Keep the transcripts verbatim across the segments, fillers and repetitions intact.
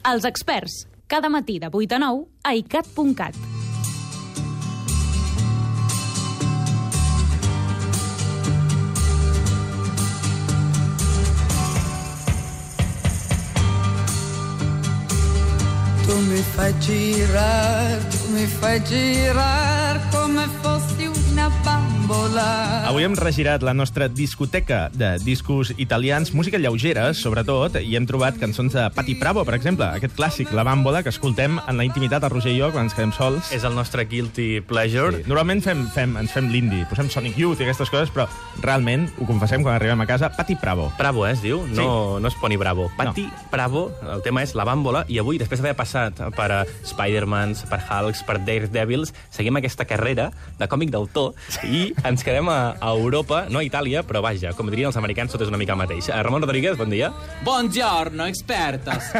Els experts, cada matí de vuit a nou a i cat punt cat. Tu mi fai girar, tu mi fai girar come fossi una bambola. Avui hem regirat la nostra discoteca de discos italians, música lleugera, sobretot, i hem trobat cançons de Patti Pravo, per exemple, aquest clàssic, La Bambola, que escoltem en la intimitat, el Roger i jo, quan ens quedem sols. És el nostre guilty pleasure. Sí. Normalment fem, fem, ens fem l'indie, posem Sonic Youth i aquestes coses, però realment, ho confessem quan arribem a casa, Patti Pravo. Bravo, eh, es diu? No, Sí. no es Pony Bravo. Patti No. Bravo, el tema és La Bàmbola, i avui, després d'haver passat per uh, Spider-Mans, per Hulks, per Daredevils, seguim aquesta carrera de còmic d'autor i ens quedem a, a Europa, no a Itàlia, però vaja, com dirien els americans, tot és una mica el mateix. Uh, Ramon Rodríguez, bon dia. Buongiorno, expertos.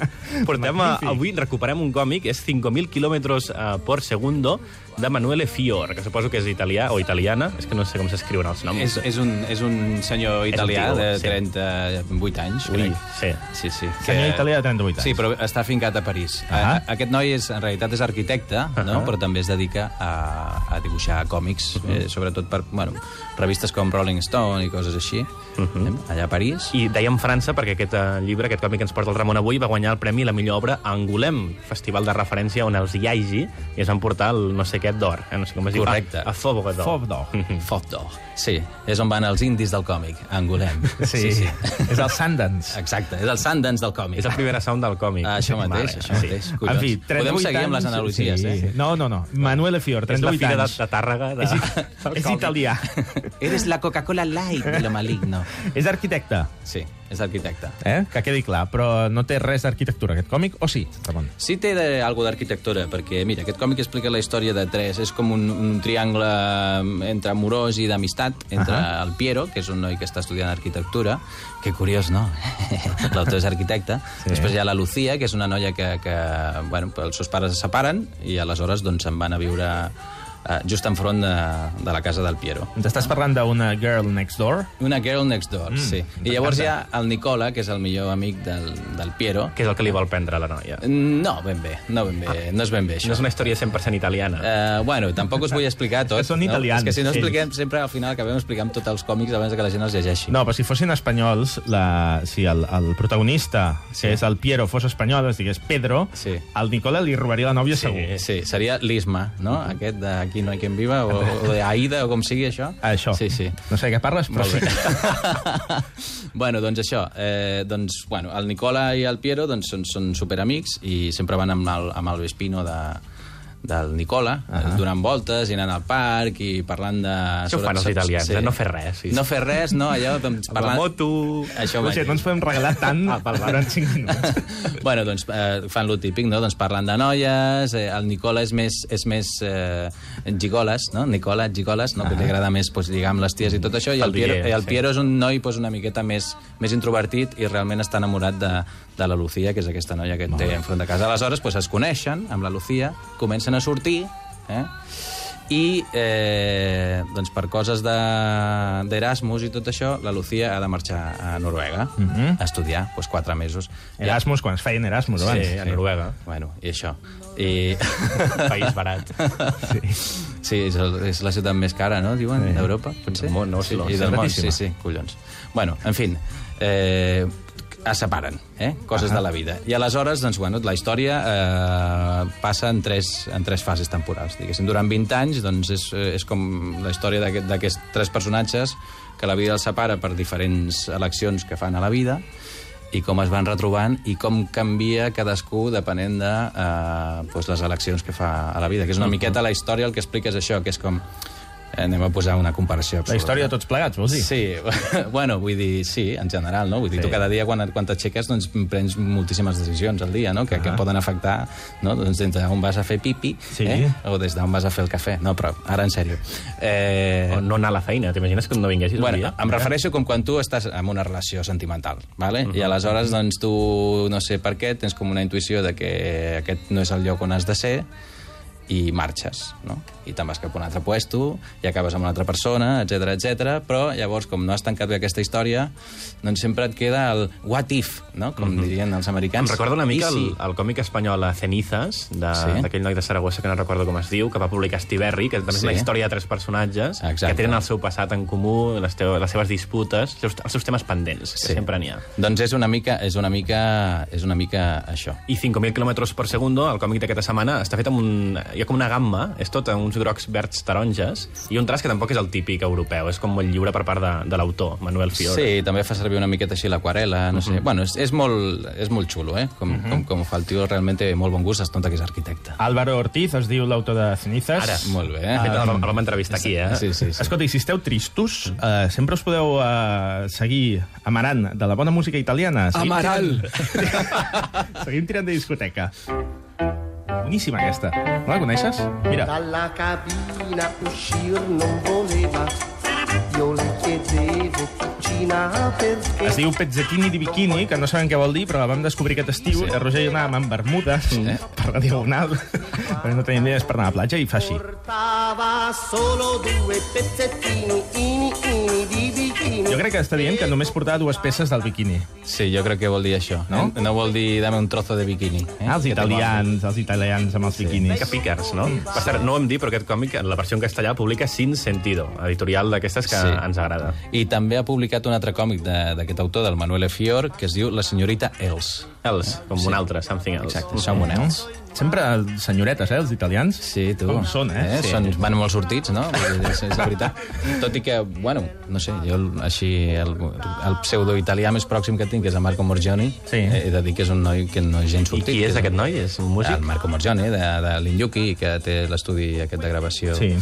Portem a, Magnífic. avui recuperem un còmic, és cinc mil quilòmetres uh, por segundo, de Manuele Fior, que suposo que és italià o italiana, és que no sé com s'escriuen els noms. és, és, un, és un senyor italià tio, de sí. trenta-vuit anys, Ui, crec. sí. Sí, sí. Senyor italià de trenta-vuit anys. Sí, però està fincat a París. Ah. Uh, aquest noi és, en realitat és arquitecte, uh -huh. no? Però també es dedica a, a dibuixar còmics, uh -huh. eh, sobretot per bueno, revistes com Rolling Stone i coses així, uh -huh. allà a París. I dèiem França perquè aquest uh, llibre, aquest còmic que ens porta el Ramon avui, va guanyar el premi La millor obra a Angoulême, festival de referència on els Yaigi i es van portar el no sé què d'or. Eh? No sé com es diu. Correcte. A, a Fobre d'or. Fob d'or. Fob d'or. Sí, és on van els indis del còmic, a Angoulême. Sí, sí. És el Sundance. Exacte, és el Sundance del còmic. És el primer sound del còmic. Ah, això mateix, això sí. mateix. En Collons. fi, Podem trenta-vuit seguir amb les anys, analogies, sí. eh? No, no, no. Manuele Fior, És la trenta-vuit fira de, anys. de Tàrrega. De... És, és italià. Eres la Coca-Cola Light de lo maligno. És arquitecte, Sí, és arquitecte. eh? Que quedi clar, però no té res d'arquitectura, aquest còmic, o sí, Ramon? Sí té de, algo d'arquitectura, perquè, mira, aquest còmic explica la història de tres. És com un, un triangle entre amorós i d'amistat, entre Ahà. el Piero, que és un noi que està estudiant arquitectura, que curiós, no? L'autor és arquitecte. Sí. Després hi ha la Lucía, que és una noia que, que bueno, els seus pares es separen i aleshores doncs, se'n van a viure eh, just enfront de, de la casa del Piero. Ens estàs parlant d'una girl next door? Una girl next door, mm, sí. I llavors hi ha el Nicola, que és el millor amic del, del Piero. Que és el que li vol prendre a la noia. No, ben bé, no ben bé, ah. no és ben bé això. No és una història cent per cent italiana. Uh, bueno, tampoc us vull explicar tot. És que són italians, No? És que si no ells. expliquem, sempre al final acabem explicant tots els còmics abans que la gent els llegeixi. No, però si fossin espanyols, la, si el, el protagonista, Sí. que és el Piero, fos espanyol, es digués Pedro, Sí. al Nicola li robaria la nòvia segur. Sí, seria l'Isma, no? Aquest de Aquí no hi quien viva, o, o de Aida, o com sigui això. Això. Sí, sí. No sé de què parles, però Molt sí. bé. bueno, doncs això. Eh, doncs, bueno, el Nicola i el Piero doncs, són, són superamics i sempre van amb el, amb el Vespino de, del Nicola, uh -huh. donant voltes i anant al parc i parlant de... Això ho fan els italians, eh? No fer res. Sí. No fer res, no? Allò, doncs, Amb la parlant... moto... Això O sigui, no ens podem regalar tant Ah, val, val. durant cinc minuts. bueno, doncs eh, fan lo típic, no? Doncs parlen de noies, eh, el Nicola és més, és més eh, gigoles, no? Nicola, gigoles, no? Ah. Que li agrada més pues, lligar amb les ties i tot això, i el, El Piero, Guiller, i el sí. Piero és un noi pues, una miqueta més, més introvertit i realment està enamorat de, de la Lucía, que és aquesta noia que té enfront de casa. Aleshores pues, es coneixen amb la Lucía, comencen a sortir, eh? i eh, doncs per coses d'Erasmus de, i tot això, la Lucía ha de marxar a Noruega uh -huh. a estudiar, doncs quatre mesos. Erasmus, quan es feien Erasmus, abans. Sí, a Noruega. Bueno, i això. I... País barat. Sí. Sí, és, el, és la ciutat més cara, no? Diuen, Sí. d'Europa, potser? Del món, no? Sí, Sí, i del món, sí, baratíssima. sí, collons. Bueno, en fi, eh, es separen, eh? Coses Ah. de la vida. I aleshores, doncs, bueno, la història eh, passa en tres, en tres fases temporals. Diguéssim, durant vint anys, doncs, és, és com la història d'aquest- d'aquests tres personatges que la vida els separa per diferents eleccions que fan a la vida i com es van retrobant i com canvia cadascú depenent de eh, doncs les eleccions que fa a la vida. Que és una miqueta la història, el que explica és això, que és com... Eh, anem a posar una comparació La absoluta. història de tots plegats, vols dir? Sí, bueno, vull dir, sí, en general, no? Vull dir, Sí. tu cada dia quan, quan t'aixeques doncs prens moltíssimes decisions al dia, no? Que, que poden afectar, no? Doncs des d'on vas a fer pipi, Sí. eh? O des d'on vas a fer el cafè. No, però ara en sèrio. Eh... O no anar a la feina. T'imagines que no vinguessis un Bueno, dia? em refereixo com quan tu estàs en una relació sentimental, ¿vale? Mhm. I aleshores, doncs, tu, no sé per què, tens com una intuïció de que aquest no és el lloc on has de ser i marxes, no? I te'n vas cap a un altre puesto, i acabes amb una altra persona, etcètera, etcètera. Però llavors, com no has tancat bé aquesta història, doncs sempre et queda el what if, no? Com mm-hmm. dirien els americans. Em recorda una mica sí. el, el còmic espanyol a Cenizas, d'aquell sí. noi de Saragossa, que no recordo com es diu, que va publicar Estiberri, que també sí. és una història de tres personatges Exacte. que tenen el seu passat en comú, les, teo, les seves disputes, els seus, els seus temes pendents, que sí. sempre n'hi ha. Doncs és una mica, és una mica, és una mica això. I cinc mil quilòmetres per segundo, el còmic d'aquesta setmana, està fet amb un... Hi ha com una gamma, és tot uns grocs, verds, taronges, i un traç que tampoc és el típic europeu, és com molt lliure per part de, de l'autor, Manuel Fior. Sí, també fa servir una miqueta així l'aquarela, no sé. Uh-huh. Bueno, és, és, molt, és molt xulo, eh? Com, uh-huh. com, com ho fa el tio, realment té molt bon gust, es nota que és arquitecte. Álvaro Ortiz es diu l'autor de Cenizas. Ara, molt bé. De fet, el, el vam entrevistar aquí, eh? Sí, sí, sí. Escolta, i si esteu tristos, eh, sempre us podeu eh, seguir amarant de la bona música italiana. Seguim Amaral! Tirant... Seguim tirant de discoteca. Boníssima, aquesta. No la coneixes? Mira. Dalla cabina uscir non voleva, io le chiedevo cucina perché... Es diu Pezzettini di Bikini, que no sabem què vol dir, però la vam descobrir aquest estiu. Sí. El Roger i anàvem amb bermudes eh? per la diagonal, perquè no teníem idees per anar a la platja, i fa així. Portava solo due pezzettini, ini, ini di bikini. Jo crec que està dient que només portava dues peces del biquini. Sí, jo crec que vol dir això. No? Eh? No vol dir dame un trozo de bikini. Eh? Ah, els italians, els italians amb els sí. biquinis. Que pícars, no? Mm. Per cert, no ho hem dit, però aquest còmic, en la versió en castellà, publica Sin Sentido, editorial d'aquestes que sí. ens agrada. I també ha publicat un altre còmic d'aquest autor, del Manuel Fior, que es diu La senyorita Els. Els, com sí. un altre, something else. Exacte, someone else. Sempre senyoretes, eh, els italians? Sí, tu. Com són, eh? eh? Sí. Són, van molt sortits, no? És, és la veritat. Tot i que, bueno, no sé, jo així, el, el pseudo-italià més pròxim que tinc, que és el Marco Morgioni, sí. he de dir que és un noi que no és gens sortit. I qui és aquest noi? És un músic? El Marco Morgioni, de, de l'Inyuki, que té l'estudi aquest de gravació. Sí.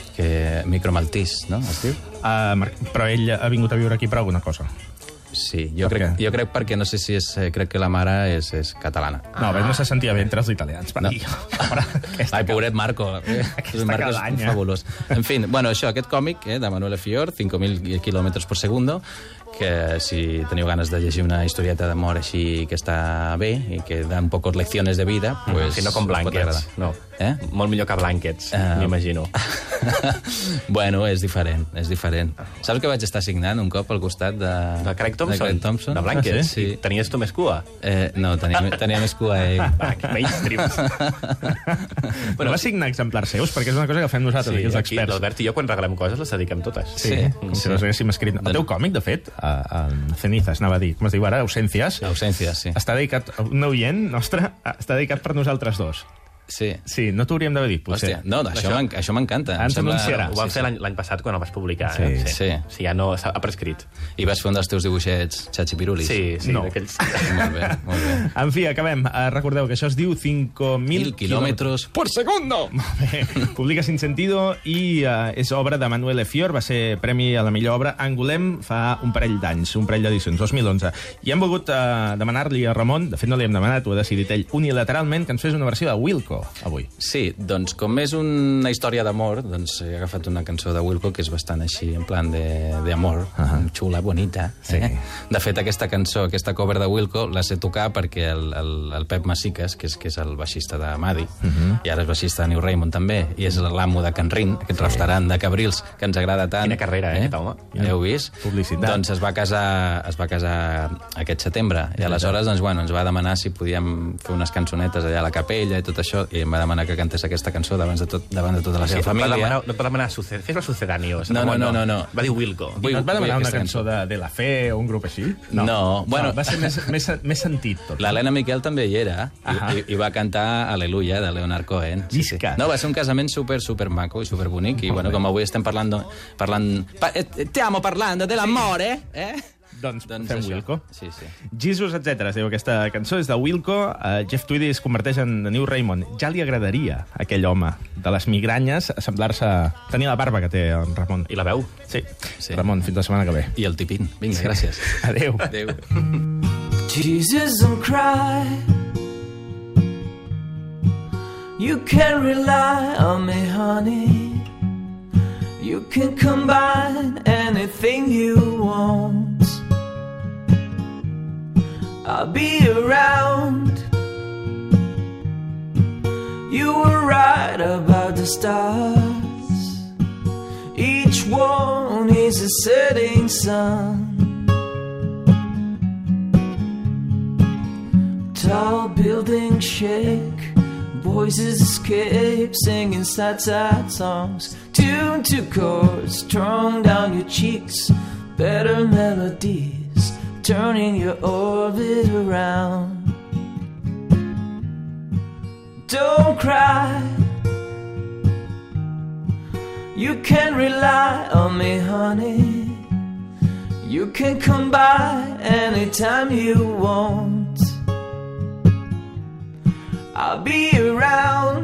Que Micromaltís, no? Es diu? Uh, però ell ha vingut a viure aquí per alguna cosa. Sí, jo crec, jo crec perquè no sé si és... Crec que la mare és, és catalana. No, ah. no se sentia bé entre els italians. Per no. dir, Ai, pobret Marco. Aquesta Marco cadanya. És fabulós. En fi, bueno, això, aquest còmic eh, de Manuel Fior, cinc mil quilòmetres per segundo, que si teniu ganes de llegir una historieta d'amor així que està bé i que da un poc lecciones de vida, pues, si no com Blankets. No. Eh? Molt millor que Blankets, uh, m'imagino. Bueno, és diferent, és diferent. Saps que vaig estar signant un cop al costat de... De Craig Thompson? De Craig Thompson. De Blankets? Ah, sí? Sí. Tenies tu més cua? Eh, no, tenia, tenia més cua ell. Va, que mainstream. Bueno, va signar exemplars seus, perquè és una cosa que fem nosaltres, sí, aquí els experts. L'Albert i jo, quan regalem coses, les dediquem totes. Sí, sí. com sí. si les haguéssim escrit. El teu còmic, de fet, a, a Cenizas, anava a dir, com es diu ara, Ausencias. Ausencias, sí. Està dedicat, un oient nostre, està dedicat per nosaltres dos. Sí. Sí, no t'ho hauríem d'haver dit, potser. Hòstia, no, això, això m'encanta. Ens sembla... anunciarà. Ho vam sí, fer sí. l'any passat, quan el vas publicar. Sí, eh? sí. sí. Sí, ja no, ha prescrit. I vas fer un dels teus dibuixets xachipirulis. Sí, sí, no. d'aquells. Molt bé, molt bé. En fi, acabem. Uh, recordeu que això es diu cinc mil quilòmetres per segundo. Molt bé. Publica Sin Sentido i uh, és obra de Manuel Fior, va ser premi a la millor obra Angulem fa un parell d'anys, un parell d'edicions, dos mil onze. I hem volgut uh, demanar-li a Ramon, de fet no li hem demanat, ho ha decidit ell unilateralment, que ens fes una versió de Wilco, avui. Sí, doncs com és una història d'amor, doncs he agafat una cançó de Wilco que és bastant així, en plan d'amor, uh-huh. xula, bonita. Sí. Eh? De fet, aquesta cançó, aquesta cover de Wilco, la sé tocar perquè el, el, el Pep Massiques, que és, que és el baixista de Madi, uh-huh. i ara és baixista de New Raymond també, i és l'amo de Can Rin, aquest sí. restaurant de Cabrils que ens agrada tant. Quina carrera, eh, aquest home. Ja heu vist? Publicitat. Doncs es va casar, es va casar aquest setembre, i aleshores doncs, bueno, ens va demanar si podíem fer unes cançonetes allà a la capella i tot això, i em va demanar que cantés aquesta cançó davant de, tot, davant de tota la seva sí, família. Demanar, no et va demanar suced... fes-me sucedáneo. No, no, no, no, no. Va dir Wilco. I no et va demanar una cançó de, de La Fe o un grup així? No. no. Bueno, no, va ser més, més, més sentit tot. L'Helena Miquel també hi era i, i, i va cantar Aleluia de Leonard Cohen. Sí, sí. No, va ser un casament super, super maco i super bonic i bueno, com avui estem parlant... parlant pa, stiamo parlando dell'amore, eh? Doncs, doncs fem això. Wilco. Sí, sí. Jesus, etcètera. Es diu aquesta cançó, és de Wilco. Uh, Jeff Tweedy es converteix en New Raymond. Ja li agradaria a aquell home de les migranyes semblar-se... tenir la barba que té en Ramon. I la veu. Sí. sí. Ramon, fins la setmana que ve. I el tipín. Vinga, sí. gràcies. Adéu. Adéu. Jesus, don't cry. You can rely on me, honey. You can combine anything you want. I'll be around. You were right right about the stars. Each one is a setting sun. Tall buildings shake, voices escape, singing sad, sad songs. Tuned to chords strung down your cheeks, better melodies turning your orbit around. Don't cry, you can rely on me, honey. You can come by anytime you want. I'll be around.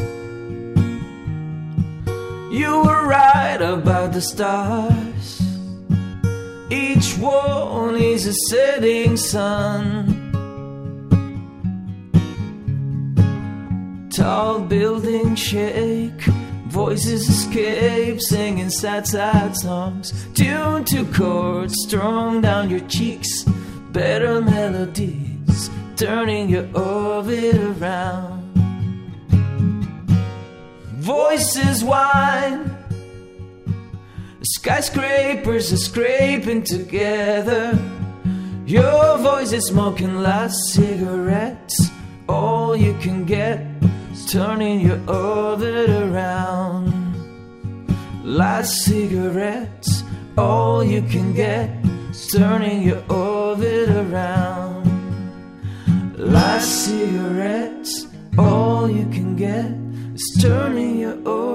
You were right about the stars. Each one is a setting sun. Tall buildings shake, voices escape, singing sad, sad songs. Tuned to chords strung down your cheeks, better melodies turning your orbit around. Voices whine, skyscrapers are scraping together. Your voice is smoking last cigarettes, all you can get, turning your orbit around. Last cigarettes, all you can get, turning your orbit around. Last cigarettes, all you can get is turning your orbit